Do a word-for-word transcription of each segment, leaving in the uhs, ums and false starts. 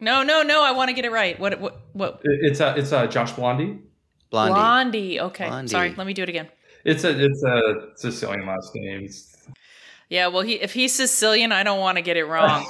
No, no, no. I want to get it right. What? What? What? It's uh, it's uh, Josh Blondie. Blondie. Blondie. Okay. Blondie. Sorry. Let me do it again. It's a it's a Sicilian last name. Yeah. Well, he if he's Sicilian, I don't want to get it wrong.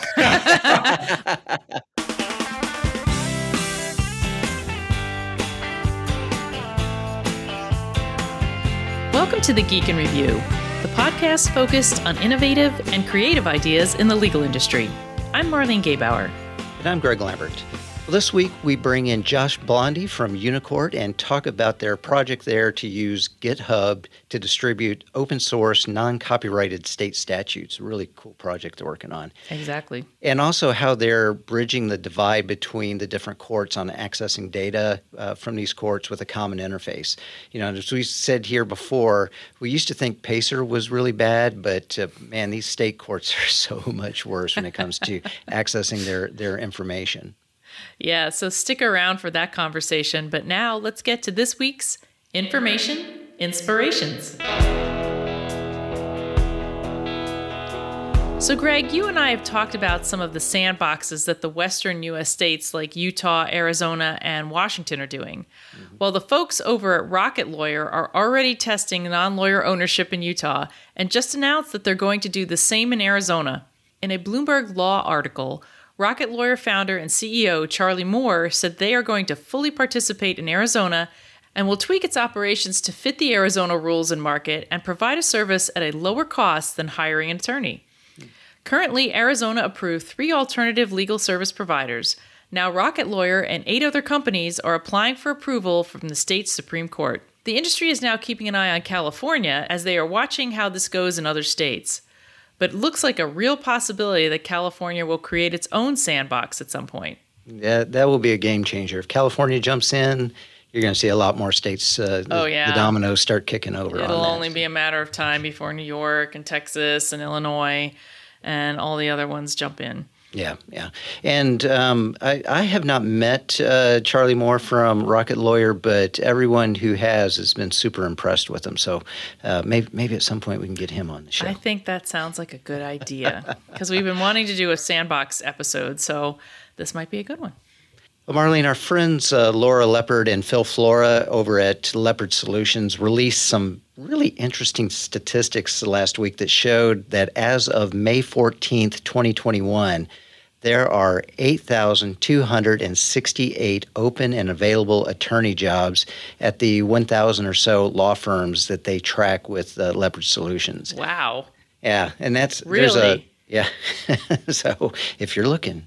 Welcome to The Geek in Review, the podcast focused on innovative and creative ideas in the legal industry. I'm Marlene Gabauer. And I'm Greg Lambert. Well, this week we bring in Josh Blondie from Unicourt and talk about their project there to use GitHub to distribute open source, non-copyrighted state statutes. A really cool project they're working on. Exactly. And also how they're bridging the divide between the different courts on accessing data uh, from these courts with a common interface. You know, as we said here before, we used to think PACER was really bad, but uh, man, these state courts are so much worse when it comes to accessing their, their information. Yeah, so stick around for that conversation. But now let's get to this week's Information Inspirations. So Greg, you and I have talked about some of the sandboxes that the western U S states like Utah, Arizona, and Washington are doing. Mm-hmm. Well, the folks over at Rocket Lawyer are already testing non-lawyer ownership in Utah and just announced that they're going to do the same in Arizona. In a Bloomberg Law article, Rocket Lawyer founder and C E O Charlie Moore said they are going to fully participate in Arizona and will tweak its operations to fit the Arizona rules and market and provide a service at a lower cost than hiring an attorney. Currently, Arizona approved three alternative legal service providers. Now Rocket Lawyer and eight other companies are applying for approval from the state's Supreme Court. The industry is now keeping an eye on California as they are watching how this goes in other states. But it looks like a real possibility that California will create its own sandbox at some point. Yeah, that will be a game changer. If California jumps in, you're going to see a lot more states, uh, oh, the, yeah. the dominoes start kicking over. It'll on that. only be a matter of time before New York and Texas and Illinois and all the other ones jump in. Yeah, yeah. And um, I, I have not met uh, Charlie Moore from Rocket Lawyer, but everyone who has has been super impressed with him. So uh, maybe, maybe at some point we can get him on the show. I think that sounds like a good idea because we've been wanting to do a sandbox episode, so this might be a good one. Well, Marlene, our friends uh, Laura Leopard and Phil Flora over at Leopard Solutions released some really interesting statistics last week that showed that as of May fourteenth, twenty twenty-one, there are eight thousand two hundred sixty-eight open and available attorney jobs at the one thousand or so law firms that they track with uh, Leopard Solutions. Wow. Yeah, and that's really there's a yeah. So if you're looking,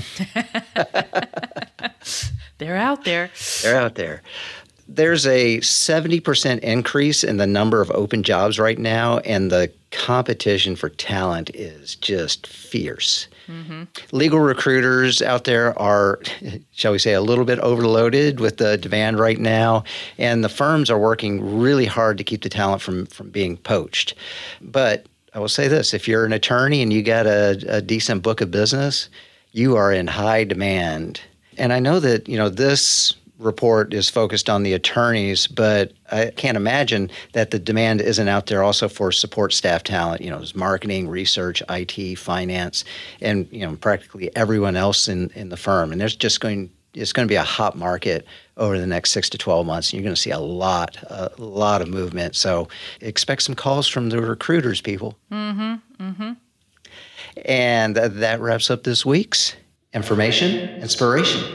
they're out there. They're out there. There's a seventy percent increase in the number of open jobs right now, and the competition for talent is just fierce. Mm-hmm. Legal recruiters out there are, shall we say, a little bit overloaded with the demand right now, and the firms are working really hard to keep the talent from, from being poached. But I will say this, if you're an attorney and you got a, a decent book of business, you are in high demand. And I know that, you know, this report is focused on the attorneys, but I can't imagine that the demand isn't out there also for support staff talent, you know, as marketing, research, I T, finance, and, you know, practically everyone else in, in the firm. And there's just going, it's going to be a hot market over the next six to twelve months. And you're going to see a lot, a lot of movement. So expect some calls from the recruiters, people. Mm-hmm, mm-hmm. And that wraps up this week's Information Inspirations.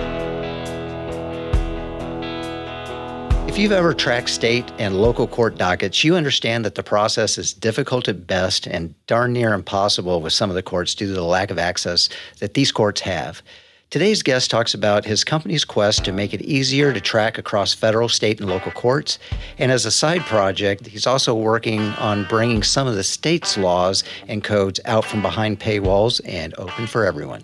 If you've ever tracked state and local court dockets, you understand that the process is difficult at best and darn near impossible with some of the courts due to the lack of access that these courts have. Today's guest talks about his company's quest to make it easier to track across federal, state, and local courts. And as a side project, he's also working on bringing some of the state's laws and codes out from behind paywalls and open for everyone.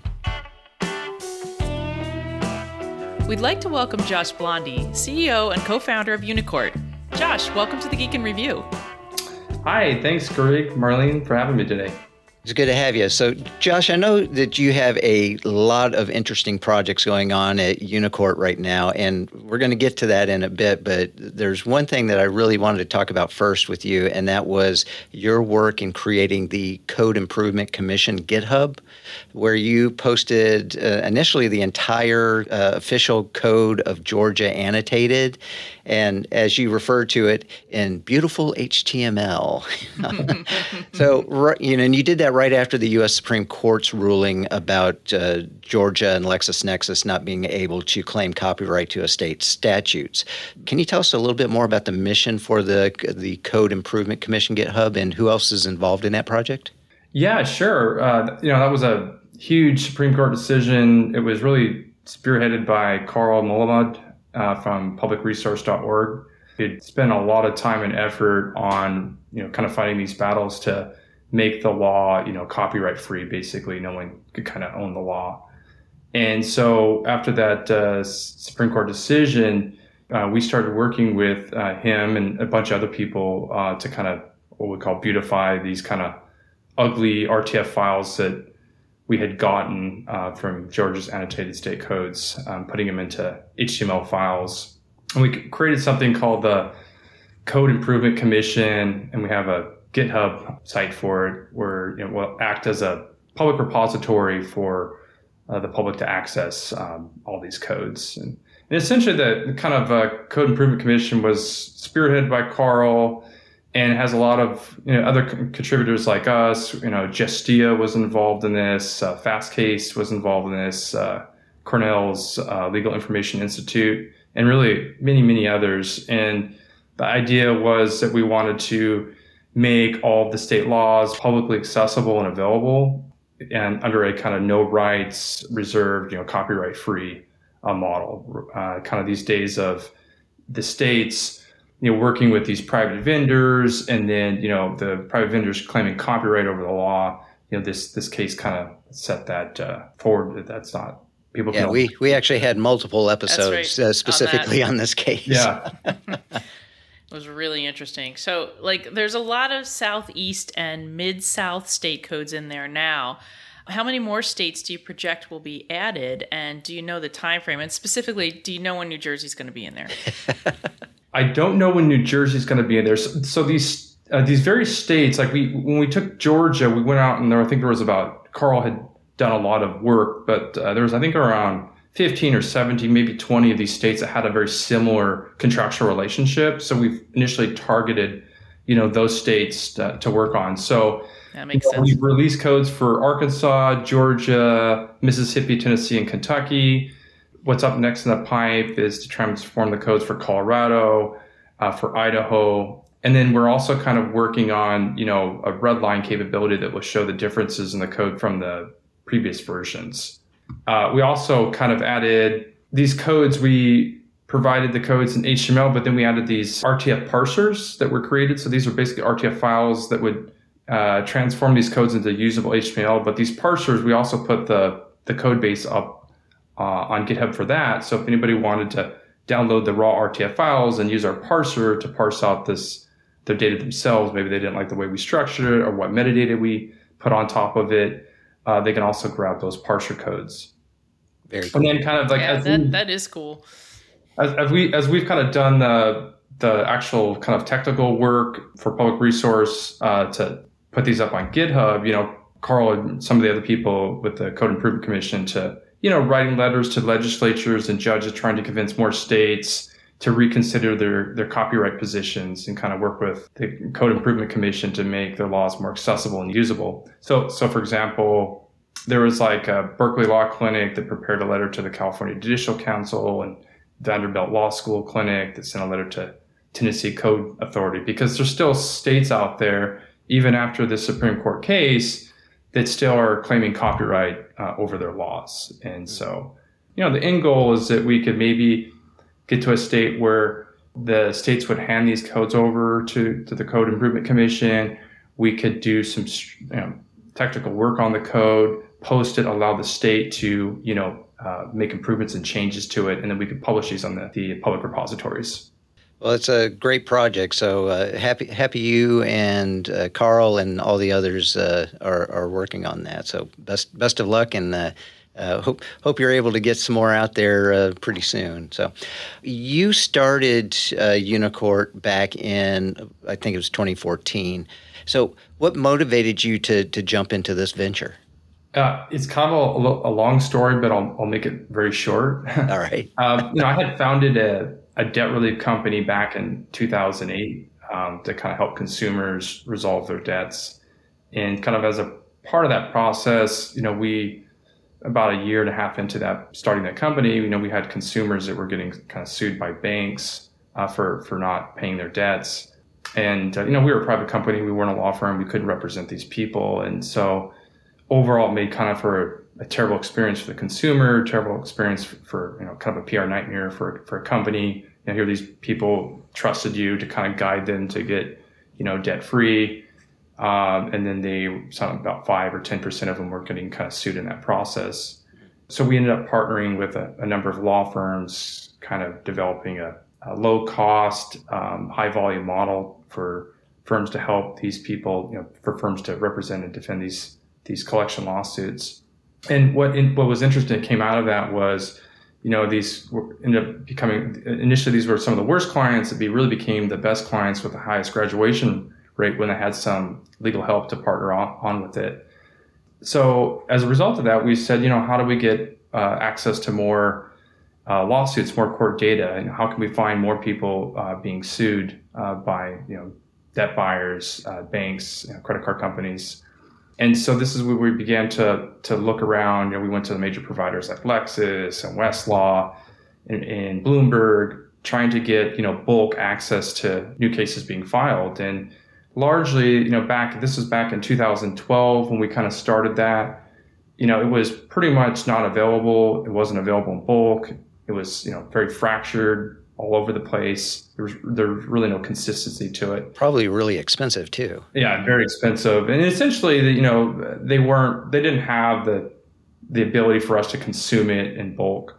We'd like to welcome Josh Blondie, C E O and co-founder of Unicourt. Josh, welcome to the Geek in Review. Hi, thanks, Greg, Marlene, for having me today. It's good to have you. So, Josh, I know that you have a lot of interesting projects going on at Unicourt right now, and we're going to get to that in a bit, but there's one thing that I really wanted to talk about first with you, and that was your work in creating the Code Improvement Commission GitHub, where you posted uh, initially the entire uh, official code of Georgia annotated, and as you referred to it, in beautiful H T M L. So, you know, and you did that right after the U S Supreme Court's ruling about uh, Georgia and LexisNexis not being able to claim copyright to a state statutes. Can you tell us a little bit more about the mission for the the Code Improvement Commission GitHub and who else is involved in that project? Yeah, sure. Uh, you know, that was a huge Supreme Court decision. It was really spearheaded by Carl Muhammad uh, from public resource dot org. He'd spent a lot of time and effort on, you know, kind of fighting these battles to make the law, you know, copyright free. Basically, no one could kind of own the law. And so after that uh, Supreme Court decision, uh, we started working with uh, him and a bunch of other people uh, to kind of what we call beautify these kind of ugly R T F files that we had gotten uh, from Georgia's annotated state codes, um, putting them into H T M L files. And we created something called the Code Improvement Commission, and we have a GitHub site for it where, you know, will act as a public repository for uh, the public to access um, all these codes. And, and essentially the kind of uh, Code Improvement Commission was spearheaded by Carl and has a lot of, you know, other con- contributors like us. You know, Gestia was involved in this, uh, Fastcase was involved in this, uh, Cornell's uh, Legal Information Institute, and really many, many others. And the idea was that we wanted to make all of the state laws publicly accessible and available, and under a kind of no rights reserved, you know, copyright free uh, model. Uh, kind of these days of the states, you know, working with these private vendors, and then, you know, the private vendors claiming copyright over the law. You know, this this case kind of set that uh, forward. That that's not people. Yeah, can we we actually had multiple episodes right, uh, specifically on, on this case. Yeah. It was really interesting. So, like, there's a lot of Southeast and Mid-South state codes in there now. How many more states do you project will be added? And do you know the time frame? And specifically, do you know when New Jersey's going to be in there? I don't know when New Jersey's going to be in there. So, so these uh, these various states, like we when we took Georgia, we went out and there, I think there was about, Carl had done a lot of work, but uh, there was, I think, around fifteen or seventeen, maybe twenty of these states that had a very similar contractual relationship. So we've initially targeted, you know, those states to, to work on. So that makes you know, sense. we've released codes for Arkansas, Georgia, Mississippi, Tennessee, and Kentucky. What's up next in the pipe is to transform the codes for Colorado, uh, for Idaho. And then we're also kind of working on, you know, a red line capability that will show the differences in the code from the previous versions. Uh, we also kind of added these codes. We provided the codes in H T M L, but then we added these R T F parsers that were created. So these are basically R T F files that would uh, transform these codes into usable H T M L. But these parsers, we also put the, the code base up uh, on GitHub for that. So if anybody wanted to download the raw R T F files and use our parser to parse out this their data themselves, maybe they didn't like the way we structured it or what metadata we put on top of it, Uh, they can also grab those parser codes. Very cool. And then kind of like yeah, as that, we, that is cool. As, as we as we've kind of done the the actual kind of technical work for public resource uh, to put these up on GitHub, you know, Carl and some of the other people with the Code Improvement Commission to, you know, writing letters to legislatures and judges trying to convince more states to reconsider their, their copyright positions and kind of work with the Code Improvement Commission to make their laws more accessible and usable. So, so for example, there was like a Berkeley Law Clinic that prepared a letter to the California Judicial Council, and Vanderbilt Law School Clinic that sent a letter to Tennessee Code Authority, because there's still states out there, even after the Supreme Court case, that still are claiming copyright uh, over their laws. And so, you know, the end goal is that we could maybe get to a state where the states would hand these codes over to, to the Code Improvement Commission. We could do some, you know, technical work on the code, post it, allow the state to, you know, uh, make improvements and changes to it, and then we could publish these on the, the public repositories. Well, it's a great project. So uh, happy, happy you and uh, Carl and all the others uh, are are working on that. So best best of luck, and uh, uh, hope hope you're able to get some more out there uh, pretty soon. So you started uh, Unicourt back in, I think it was twenty fourteen. So what motivated you to to jump into this venture? Uh, it's kind of a, a long story, but I'll, I'll make it very short. All right. um, you know, I had founded a, a debt relief company back in two thousand eight um, to kind of help consumers resolve their debts. And kind of as a part of that process, you know, we, about a year and a half into that, starting that company, you know, we had consumers that were getting kind of sued by banks uh, for, for not paying their debts. And, uh, you know, we were a private company. We weren't a law firm. We couldn't represent these people. And so overall, it made kind of for a, a terrible experience for the consumer, terrible experience for, for, you know, kind of a P R nightmare for, for a company. You know, here these people trusted you to kind of guide them to get, you know, debt free. Um, and then they, some about five or ten percent of them were getting kind of sued in that process. So we ended up partnering with a, a number of law firms, kind of developing a, a low cost, um, high volume model for firms to help these people, you know, for firms to represent and defend these these collection lawsuits. And what in, what was interesting that came out of that was, you know, these were, ended up becoming, initially these were some of the worst clients that be really became the best clients with the highest graduation rate when they had some legal help to partner on, on with it. So as a result of that, we said, you know, how do we get uh, access to more uh, lawsuits, more court data, and how can we find more people uh, being sued uh, by, you know, debt buyers, uh, banks, you know, credit card companies. And so this is where we began to to look around. You know, we went to the major providers like Lexis and Westlaw and, and Bloomberg, trying to get, you know, bulk access to new cases being filed. And largely, you know, back this was back in two thousand twelve when we kind of started that. You know, it was pretty much not available. It wasn't available in bulk. It was, you know, very fractured all over the place. There was, there was really no consistency to it. Probably really expensive too. Yeah, very expensive. And essentially, you know, they weren't, they didn't have the the ability for us to consume it in bulk.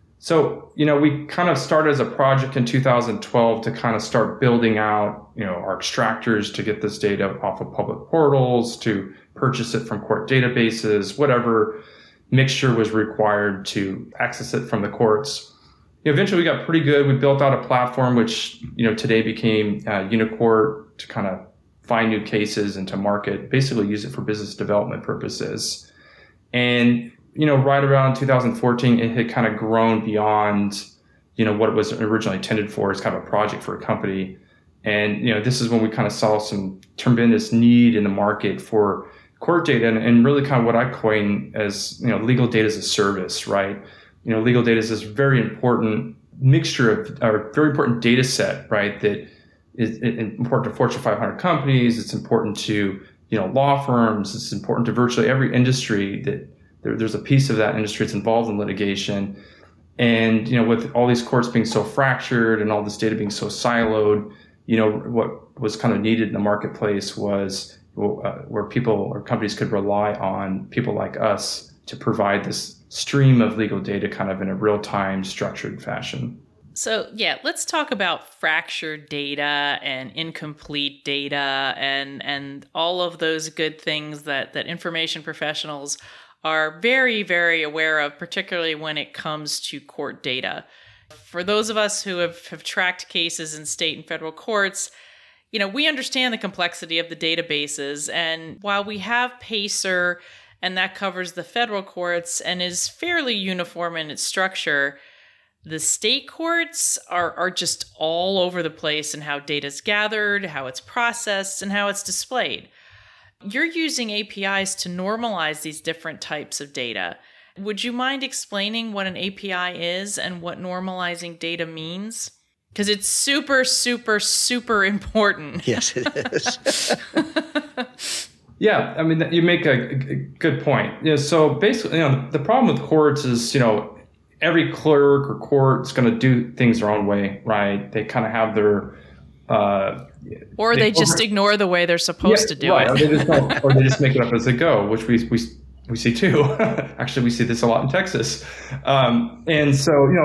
So, you know, we kind of started as a project in two thousand twelve to kind of start building out, you know, our extractors to get this data off of public portals, to purchase it from court databases, whatever mixture was required to access it from the courts. Eventually, we got pretty good. We built out a platform which, you know, today became uh, Unicourt, to kind of find new cases and to market, basically use it for business development purposes. And, you know, right around two thousand fourteen, it had kind of grown beyond, you know, what it was originally intended for, as kind of a project for a company. And, you know, this is when we kind of saw some tremendous need in the market for court data, and, and really kind of what I coin as, you know, legal data as a service, right? You know, legal data is this very important mixture of, or very important data set, right? That is important to Fortune five hundred companies. It's important to, you know, law firms. It's important to virtually every industry that there, there's a piece of that industry that's involved in litigation. And, you know, with all these courts being so fractured and all this data being so siloed, you know, what was kind of needed in the marketplace was uh, where people or companies could rely on people like us to provide this stream of legal data kind of in a real-time structured fashion. So yeah, let's talk about fractured data and incomplete data and and all of those good things that, that information professionals are very, very aware of, particularly when it comes to court data. For those of us who have, have tracked cases in state and federal courts, you know, we understand the complexity of the databases. And while we have PACER, and that covers the federal courts and is fairly uniform in its structure, the state courts are, are just all over the place in how data is gathered, how it's processed, and how it's displayed. You're using A P Is to normalize these different types of data. Would you mind explaining what an A P I is and what normalizing data means? Because it's super, super, super important. Yes, it is. Yeah, I mean, you make a, a good point. You know, so basically, you know, the problem with courts is, you know, every clerk or court is going to do things their own way, right? They kind of have their... Uh, or they, they just over- ignore the way they're supposed yeah, to do right. it. or, they just don't, or they just make it up as they go, which we we we see too. Actually, we see this a lot in Texas. Um, and so, you know,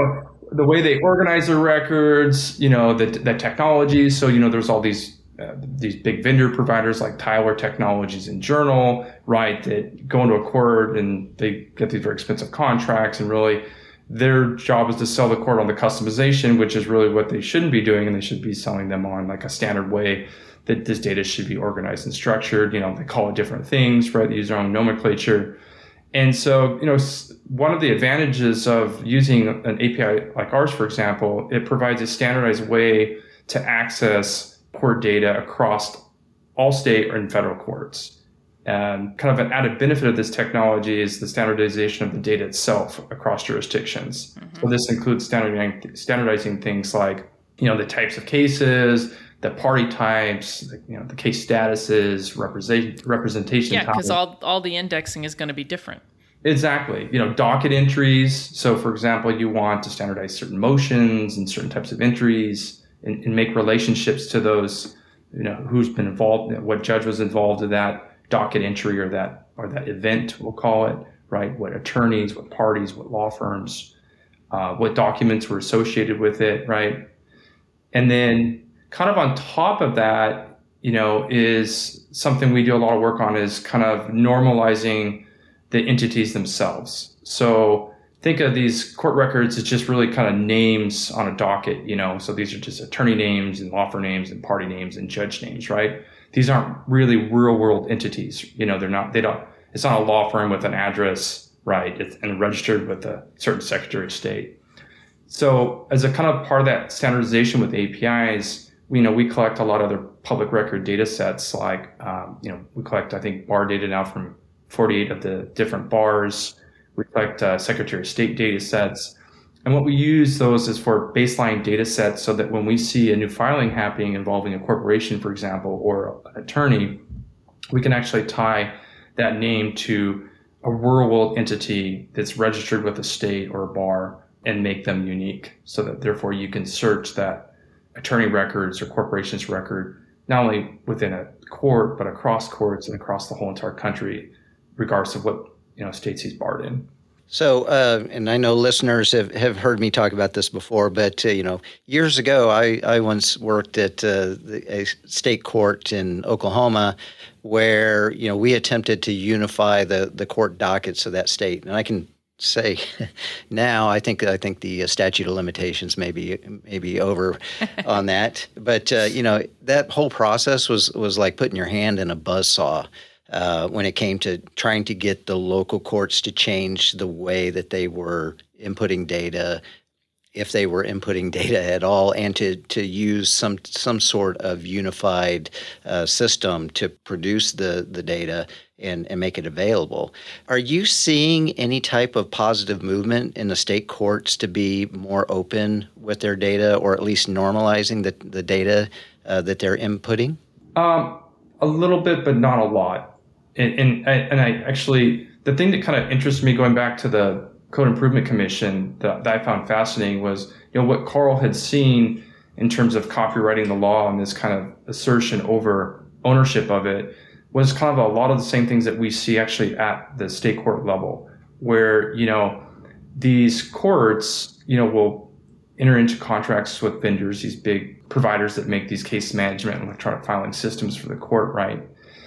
the way they organize their records, you know, the, the technology. So, you know, there's all these uh, these big vendor providers like Tyler Technologies and Journal, right, that go into a court and they get these very expensive contracts, and really their job is to sell the court on the customization, which is really what they shouldn't be doing, and they should be selling them on like a standard way that this data should be organized and structured. You know, they call it different things, right? They use their own nomenclature. And so, you know, one of the advantages of using an A P I like ours, for example, it provides a standardized way to access court data across all state and federal courts. And kind of an added benefit of this technology is the standardization of the data itself across jurisdictions. Mm-hmm. So this includes standardizing, standardizing things like, you know, the types of cases, the party types, the, you know, the case statuses, represent, representation. Yeah, because all, all the indexing is going to be different. Exactly. You know, docket entries. So, for example, you want to standardize certain motions and certain types of entries and, and make relationships to those, you know, who's been involved, what judge was involved in that docket entry or that or that event, we'll call it, right? What attorneys, what parties, what law firms, uh, what documents were associated with it, right? And then kind of on top of that, you know, is something we do a lot of work on is kind of normalizing the entities themselves. So think of these court records as just really kind of names on a docket, you know, so these are just attorney names and law firm names and party names and judge names, right? These aren't really real world entities. You know, they're not, they don't, it's not a law firm with an address, right? It's and registered with a certain Secretary of State. So as a kind of part of that standardization with A P Is, you know, we collect a lot of other public record data sets, like, um, you know, we collect, I think, bar data now from forty-eight of the different bars. We collect uh, Secretary of State data sets. And what we use those is for baseline data sets so that when we see a new filing happening involving a corporation, for example, or an attorney, we can actually tie that name to a real world entity that's registered with a state or a bar and make them unique, so that therefore you can search that attorney records or corporation's record, not only within a court, but across courts and across the whole entire country, regardless of what, you know, states he's barred in. So, uh, and I know listeners have, have heard me talk about this before, but, uh, you know, years ago, I, I once worked at uh, the, a state court in Oklahoma where, you know, we attempted to unify the, the court dockets of that state. And I can say now, I think I think the statute of limitations may be, may be over on that. But, uh, you know, that whole process was, was like putting your hand in a buzzsaw. Uh, when it came to trying to get the local courts to change the way that they were inputting data, if they were inputting data at all, and to, to use some some sort of unified uh, system to produce the, the data and, and make it available. Are you seeing any type of positive movement in the state courts to be more open with their data, or at least normalizing the, the data uh, that they're inputting? Um, a little bit, but not a lot. And, and, I, and I actually, the thing that kind of interests me going back to the Code Improvement Commission that, that I found fascinating was, you know, what Carl had seen in terms of copywriting the law and this kind of assertion over ownership of it was kind of a lot of the same things that we see actually at the state court level, where, you know, these courts, you know, will enter into contracts with vendors, these big providers that make these case management and electronic filing systems for the court, right?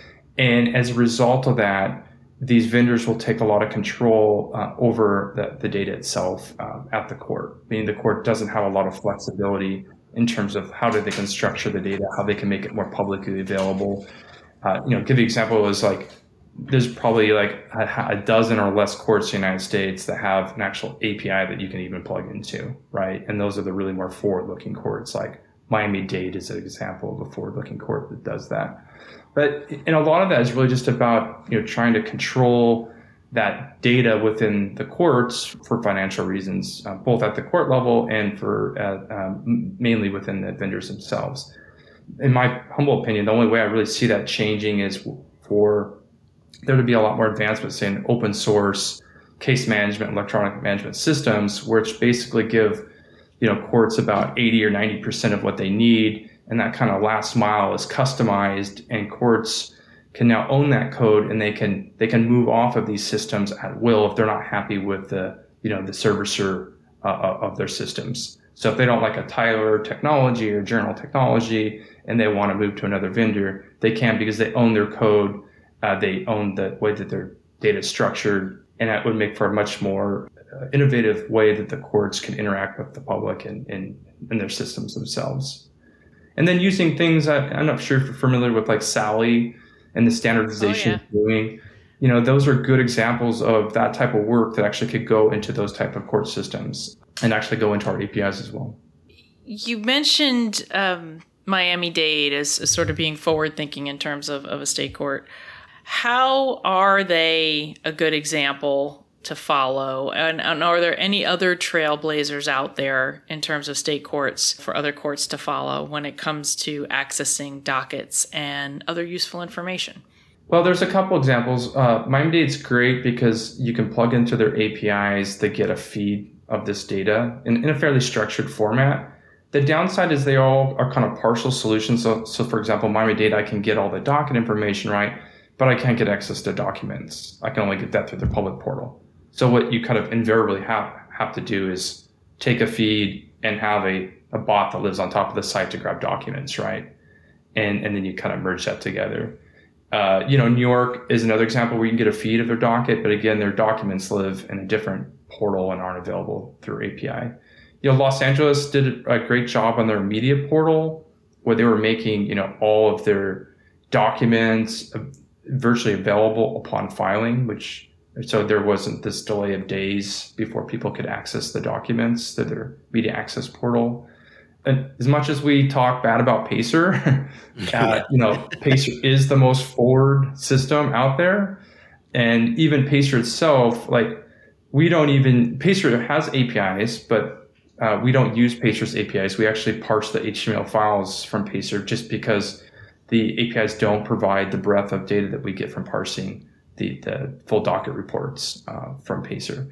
And as a result of that, these vendors will take a lot of control uh, over the, the data itself uh, at the court, meaning the court doesn't have a lot of flexibility in terms of how they can structure the data, how they can make it more publicly available. Uh, you know, give you an example is like, there's probably like a, a dozen or less courts in the United States that have an actual A P I that you can even plug into, right? And those are the really more forward-looking courts, like Miami-Dade is an example of a forward-looking court that does that. But and a lot of that is really just about, you know, trying to control that data within the courts for financial reasons, uh, both at the court level and for uh, um, mainly within the vendors themselves. In my humble opinion, the only way I really see that changing is for there to be a lot more advancements in open source case management, electronic management systems, which basically give, you know, courts about eighty or ninety percent of what they need. And that kind of last mile is customized, and courts can now own that code, and they can they can move off of these systems at will if they're not happy with the, you know, the servicer uh, of their systems. So if they don't like a Tyler technology or Journal technology and they want to move to another vendor, they can because they own their code, uh, they own the way that their data is structured, and that would make for a much more uh, innovative way that the courts can interact with the public and in their systems themselves. And then using things, I, I'm not sure if you're familiar with like Sally and the standardization oh, yeah. of doing, you know, those are good examples of that type of work that actually could go into those type of court systems and actually go into our A P Is as well. You mentioned um, Miami-Dade as, as sort of being forward-thinking in terms of, of a state court. How are they a good example to follow? And, and are there any other trailblazers out there in terms of state courts for other courts to follow when it comes to accessing dockets and other useful information? Well, there's a couple examples. Uh, Miami-Dade's great because you can plug into their A P Is to get a feed of this data in, in a fairly structured format. The downside is they all are kind of partial solutions. So, so for example, Miami-Dade, I can get all the docket information, right? But I can't get access to documents. I can only get that through the public portal. So what you kind of invariably have, have to do is take a feed and have a, a bot that lives on top of the site to grab documents, right? And, and then you kind of merge that together. Uh, you know, New York is another example where you can get a feed of their docket, but again, their documents live in a different portal and aren't available through A P I. You know, Los Angeles did a great job on their media portal where they were making, you know, all of their documents virtually available upon filing, which so there wasn't this delay of days before people could access the documents through their media access portal. And as much as we talk bad about Pacer, uh, you know, Pacer is the most forward system out there. And even Pacer itself, like we don't even, Pacer has A P Is, but uh, we don't use Pacer's A P Is. We actually parse the H T M L files from Pacer just because the A P Is don't provide the breadth of data that we get from parsing the, the full docket reports uh, from Pacer.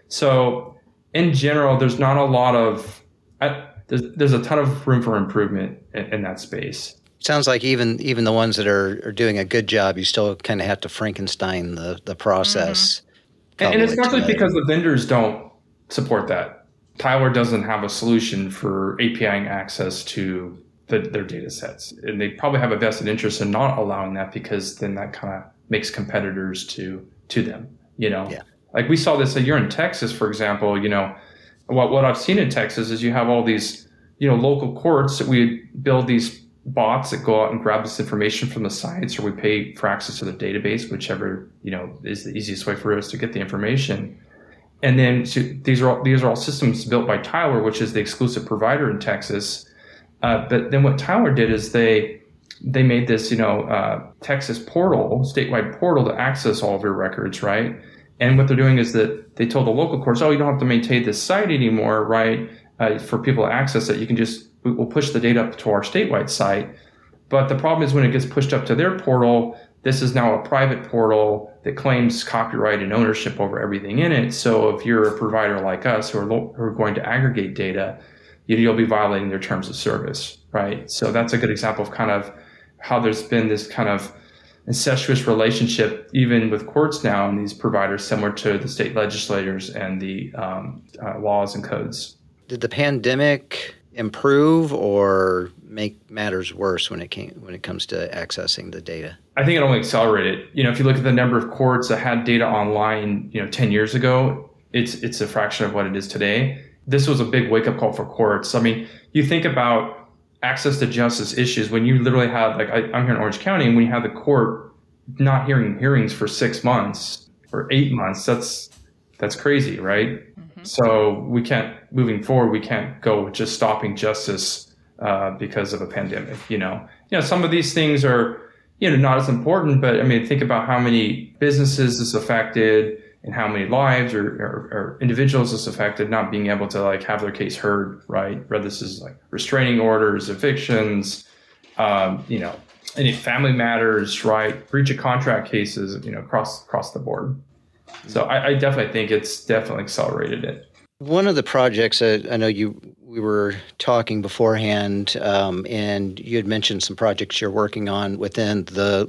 So in general, there's not a lot of, I, There's, there's a ton of room for improvement in, in that space. Sounds like even even the ones that are, are doing a good job, you still kind of have to Frankenstein the, the process. Mm-hmm. And, and it's not just because the vendors don't support that. Tyler doesn't have a solution for APIing access to the, their data sets. And they probably have a vested interest in not allowing that because then that kind of makes competitors to to them, you know? Yeah. Like we saw this, you're in Texas, for example, you know, What what I've seen in Texas is you have all these, you know, local courts that we build these bots that go out and grab this information from the sites, or we pay for access to the database, whichever, you know, is the easiest way for us to get the information. And then so these are all, these are all systems built by Tyler, which is the exclusive provider in Texas. Uh, but then what Tyler did is they they made this, you know, uh, Texas portal, statewide portal to access all of your records, right? And what they're doing is that they told the local courts, oh, you don't have to maintain this site anymore, right? Uh, for people to access it, you can just, we'll push the data up to our statewide site. But the problem is when it gets pushed up to their portal, this is now a private portal that claims copyright and ownership over everything in it. So if you're a provider like us who are, lo- who are going to aggregate data, you, you'll be violating their terms of service, right? So that's a good example of kind of how there's been this kind of incestuous relationship even with courts now and these providers, similar to the state legislators and the um, uh, laws and codes. Did the pandemic improve or make matters worse when it came when it comes to accessing the data? I think it only accelerated. You know, if you look at the number of courts that had data online, you know, ten years ago, it's it's a fraction of what it is today. This was a big wake up call for courts. I mean, you think about access to justice issues when you literally have, like, I, I'm here in Orange County, and when you have the court not hearing hearings for six months or eight months, that's that's crazy, right? Mm-hmm. So we can't, moving forward, we can't go with just stopping justice uh, because of a pandemic. You know, you know, some of these things are, you know, not as important, but I mean, think about how many businesses this affected and how many lives or, or, or individuals this affected not being able to like have their case heard, right? Whether this is like restraining orders, evictions, um, you know, any family matters, right? Breach of contract cases, you know, across across the board. So I, I definitely think it's definitely accelerated it. One of the projects that I know you we were talking beforehand, um, and you had mentioned some projects you're working on within the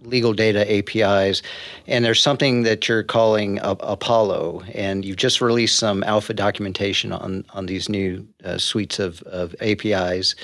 legal data A P Is, and there's something that you're calling a- Apollo, and you've just released some alpha documentation on, on these new uh, suites of, of A P Is.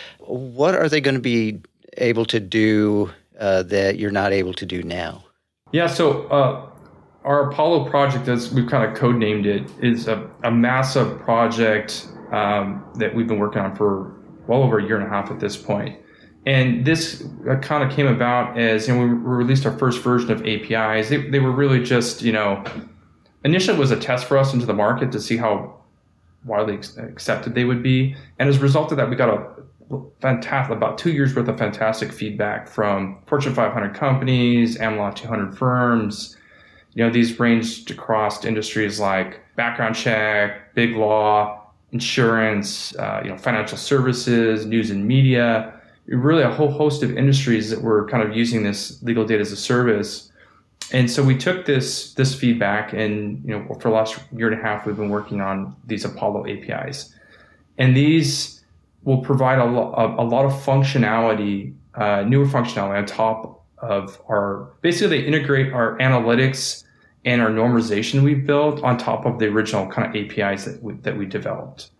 What are they going to be able to do uh, that you're not able to do now? Yeah, so uh, our Apollo project, as we've kind of codenamed it, is a, a massive project um, that we've been working on for well over a year and a half at this point. And this kind of came about as, you know, we released our first version of A P Is. They, they were really just, you know, initially it was a test for us into the market to see how widely accepted they would be. And as a result of that, we got a fantastic, about two years worth of fantastic feedback from Fortune five hundred companies, Am Law two hundred firms. You know, these ranged across industries like background check, big law, insurance, uh, you know, financial services, news and media. Really a whole host of industries that were kind of using this legal data as a service. And so we took this this feedback, and you know, for the last year and a half, we've been working on these Apollo A P Is. And these will provide a, lo- a, a lot of functionality, uh, newer functionality on top of our, basically they integrate our analytics and our normalization we've built on top of the original kind of A P Is that we, that we developed.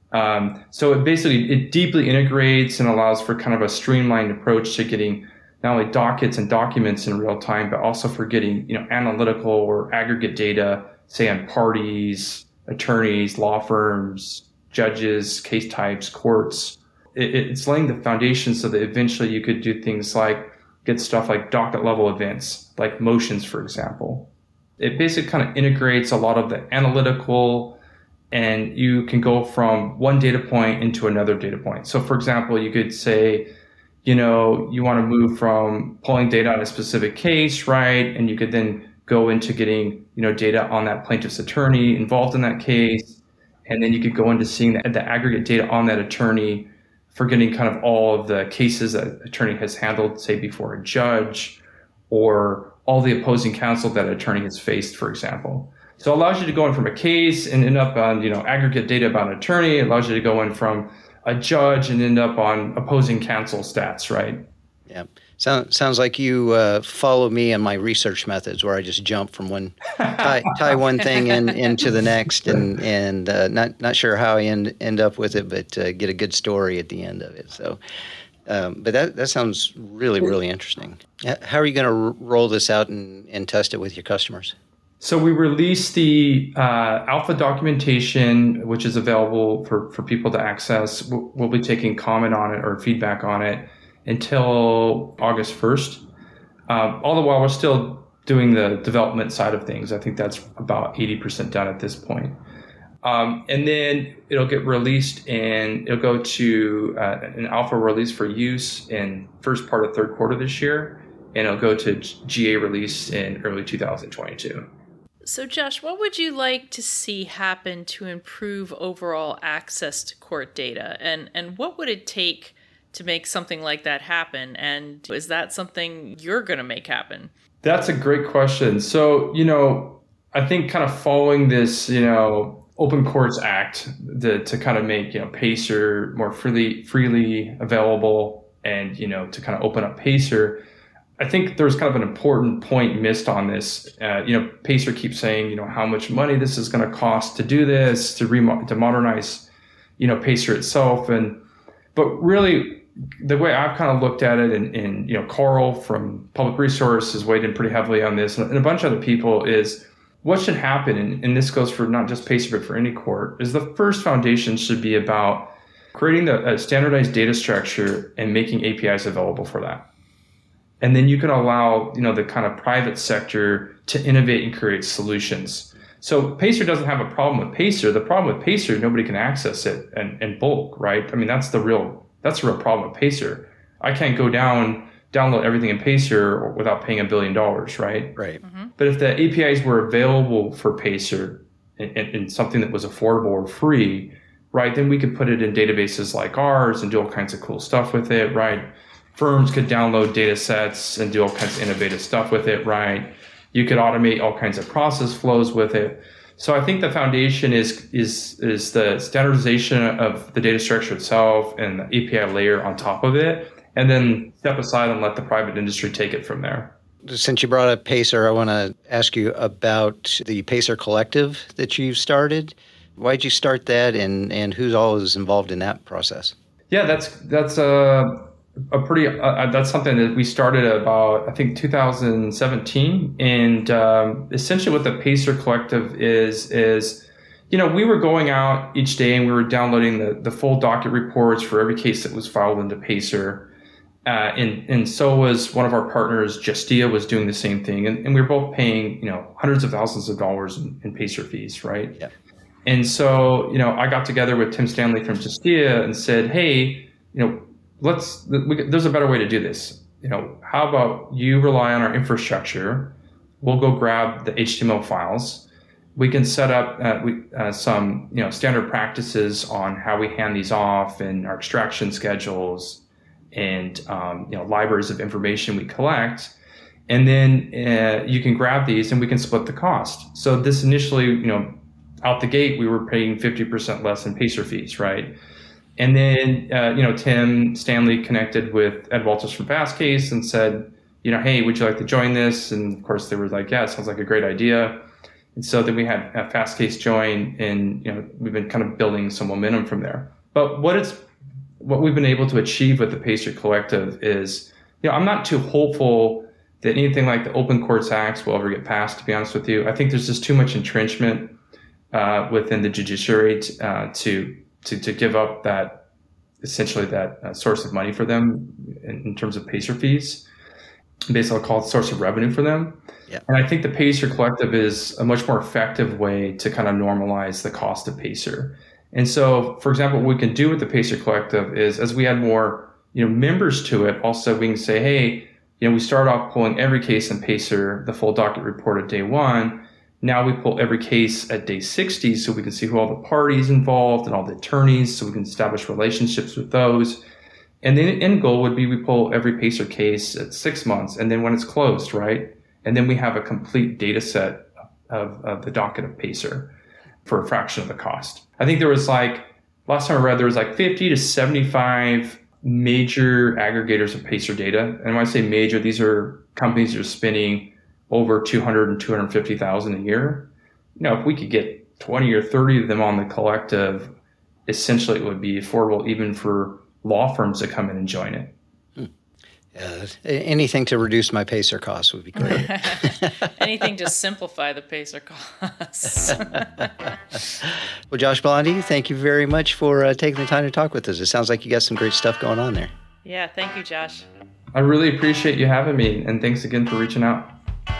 Um, so it basically, it deeply integrates and allows for kind of a streamlined approach to getting not only dockets and documents in real time, but also for getting, you know, analytical or aggregate data, say on parties, attorneys, law firms, judges, case types, courts. It, it's laying the foundation so that eventually you could do things like get stuff like docket level events, like motions, for example. It basically kind of integrates a lot of the analytical, and you can go from one data point into another data point. So for example, you could say, you know, you want to move from pulling data on a specific case, right? And you could then go into getting, you know, data on that plaintiff's attorney involved in that case. And then you could go into seeing the, the aggregate data on that attorney for getting kind of all of the cases that attorney has handled, say before a judge, or all the opposing counsel that attorney has faced, for example. So it allows you to go in from a case and end up on, you know, aggregate data about an attorney. It allows you to go in from a judge and end up on opposing counsel stats, right? Yeah. Sound, sounds like you uh, follow me and my research methods, where I just jump from one, tie, tie one thing in, into the next, and and uh, not not sure how I end end up with it, but uh, get a good story at the end of it. So, um, but that that sounds really really interesting. How are you going to r- roll this out and, and test it with your customers? So we released the uh, alpha documentation, which is available for, for people to access. We'll, we'll be taking comment on it or feedback on it until August first. Um, all the while, we're still doing the development side of things. I think that's about eighty percent done at this point. Um, and then it'll get released, and it'll go to uh, an alpha release for use in first part of third quarter this year, and it'll go to G A release in early two thousand twenty-two. So, Josh, what would you like to see happen to improve overall access to court data? And and what would it take to make something like that happen? And is that something you're going to make happen? That's a great question. So, you know, I think kind of following this, you know, Open Courts Act the, to kind of make, you know, PACER more freely freely available, and, you know, to kind of open up PACER, I think there's kind of an important point missed on this. Uh, you know, PACER keeps saying, you know, how much money this is going to cost to do this, to remo- to modernize, you know, PACER itself. And, but really the way I've kind of looked at it, and, and you know, Carl from Public Resource has weighed in pretty heavily on this, and, and a bunch of other people, is what should happen, and, and this goes for not just PACER, but for any court, is the first foundation should be about creating the, a standardized data structure and making A P Is available for that. And then you can allow, you know, the kind of private sector to innovate and create solutions. So PACER doesn't have a problem with PACER. The problem with PACER, nobody can access it in, in bulk, right? I mean, that's the real that's the real problem with PACER. I can't go down, download everything in PACER without paying a billion dollars, right? Right. Mm-hmm. But if the A P Is were available for PACER and, and, and something that was affordable or free, right, then we could put it in databases like ours and do all kinds of cool stuff with it, right? Firms could download data sets and do all kinds of innovative stuff with it, right? You could automate all kinds of process flows with it. So I think the foundation is is is the standardization of the data structure itself and the A P I layer on top of it. and then step aside and let the private industry take it from there. Since you brought up Pacer, I want to ask you about the Pacer Collective that you started. Why did you start that, and, and who's all is involved in that process? Yeah, that's that's a a pretty uh, that's something that we started about I think two thousand seventeen, and um, essentially what the Pacer Collective is is you know we were going out each day and we were downloading the the full docket reports for every case that was filed into Pacer. Uh, and, and so was one of our partners, Justia, was doing the same thing. And, and we were both paying, you know, hundreds of thousands of dollars in, in Pacer fees, right? Yeah. And so, you know, I got together with Tim Stanley from Justia and said, hey, you know, let's, we, there's a better way to do this. You know, how about you rely on our infrastructure? We'll go grab the H T M L files. We can set up uh, we, uh, some, you know, standard practices on how we hand these off and our extraction schedules and um, you know libraries of information we collect, and then uh, you can grab these and we can split the cost. So this initially, you know, out the gate, we were paying fifty percent less in Pacer fees, right? And then uh, you know Tim Stanley connected with Ed Walters from Fastcase and said, you know, hey, would you like to join this? And of course they were like, yeah, it sounds like a great idea. And so then we had uh, Fastcase join, and you know we've been kind of building some momentum from there. But what it's what we've been able to achieve with the Pacer Collective is, you know, I'm not too hopeful that anything like the Open Courts Acts will ever get passed, to be honest with you. I think there's just too much entrenchment uh, within the judiciary t- uh, to, to to give up that, essentially that uh, source of money for them in, in terms of Pacer fees. Basically, I'll call it source of revenue for them. Yeah. And I think the Pacer Collective is a much more effective way to kind of normalize the cost of Pacer. And so, for example, what we can do with the Pacer Collective is, as we add more, you know, members to it, also we can say, hey, you know, we start off pulling every case in Pacer, the full docket report at day one. Now we pull every case at day sixty, so we can see who all the parties involved and all the attorneys, so we can establish relationships with those. And the end goal would be we pull every Pacer case at six months, and then when it's closed, right? And then we have a complete data set of, of the docket of Pacer for a fraction of the cost. I think there was like, last time I read, there was like fifty to seventy-five major aggregators of Pacer data. And when I say major, these are companies that are spending over two hundred and two hundred fifty thousand a year. You know, if we could get twenty or thirty of them on the collective, essentially it would be affordable even for law firms to come in and join it. Uh, anything to reduce my Pacer costs would be great. Anything to simplify the Pacer costs. Well, Josh Blondy, thank you very much for uh, taking the time to talk with us. It sounds like you got some great stuff going on there. Yeah, thank you, Josh. I really appreciate you having me, and thanks again for reaching out.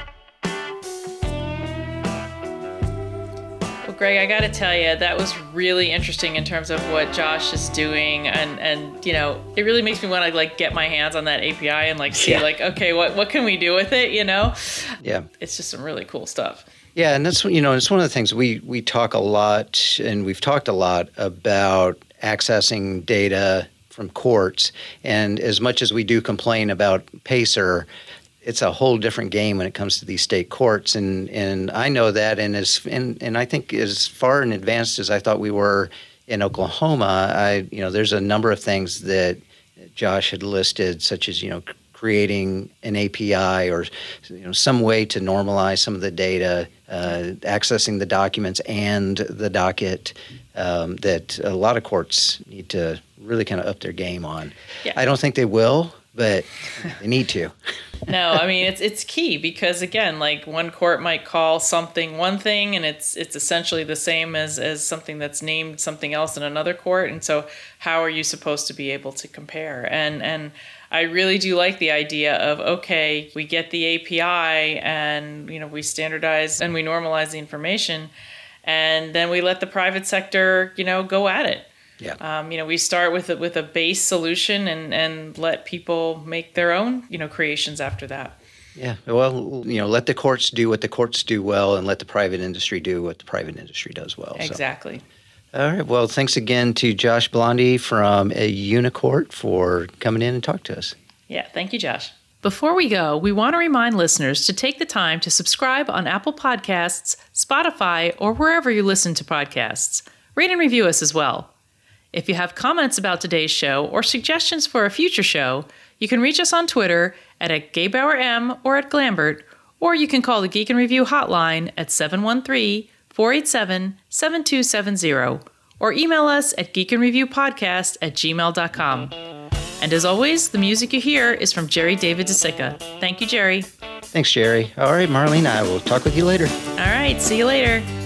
Greg, I got to tell you, that was really interesting in terms of what Josh is doing. And, and you know, it really makes me want to, like, get my hands on that A P I and, like, see, yeah. like, okay, what, what can we do with it, you know? Yeah. It's just some really cool stuff. Yeah, and that's, you know, it's one of the things we, we talk a lot, and we've talked a lot about accessing data from courts. And as much as we do complain about Pacer, it's a whole different game when it comes to these state courts, and and I know that, and as and, and I think as far in advanced as I thought we were in Oklahoma, I you know there's a number of things that Josh had listed, such as you know creating an A P I or you know some way to normalize some of the data, uh, accessing the documents and the docket um, that a lot of courts need to really kind of up their game on. Yeah. I don't think they will, but they need to. No, I mean, it's it's key because, again, like one court might call something one thing and it's it's essentially the same as, as something that's named something else in another court. And so how are you supposed to be able to compare? And and I really do like the idea of, okay, we get the A P I and, you know, we standardize and we normalize the information, and then we let the private sector, you know, go at it. Yeah. Um, you know, we start with a, with a base solution and, and let people make their own, you know, creations after that. Yeah. Well, you know, let the courts do what the courts do well, and let the private industry do what the private industry does well. Exactly. So. All right. Well, thanks again to Josh Blondy from a Unicourt for coming in and talk to us. Yeah. Thank you, Josh. Before we go, we want to remind listeners to take the time to subscribe on Apple Podcasts, Spotify, or wherever you listen to podcasts. Rate and review us as well. If you have comments about today's show or suggestions for a future show, you can reach us on Twitter at, at GayBauerM or at Glambert, or you can call the Geek and Review hotline at seven one three, four eight seven, seven two seven zero, or email us at geekandreviewpodcast at gmail dot com. And as always, the music you hear is from Jerry David DeSica. Thank you, Jerry. Thanks, Jerry. All right, Marlene, I will talk with you later. All right, see you later.